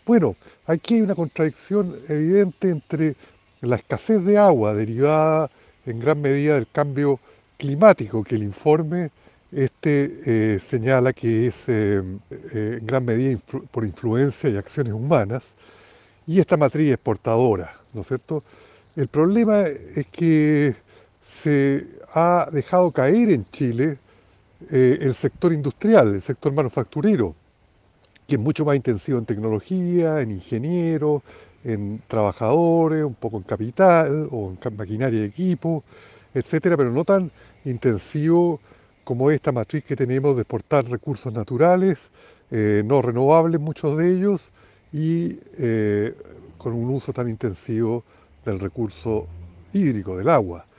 Bueno, aquí hay una contradicción evidente entre la escasez de agua derivada en gran medida del cambio climático, que el informe señala que es en gran medida por influencia y acciones humanas, y esta matriz exportadora, ¿no es cierto? El problema es que se ha dejado caer en Chile el sector industrial, el sector manufacturero, que es mucho más intensivo en tecnología, en ingenieros, en trabajadores, un poco en capital o en maquinaria y equipo, etcétera, pero no tan intensivo como esta matriz que tenemos de exportar recursos naturales, no renovables muchos de ellos, y con un uso tan intensivo del recurso hídrico, del agua.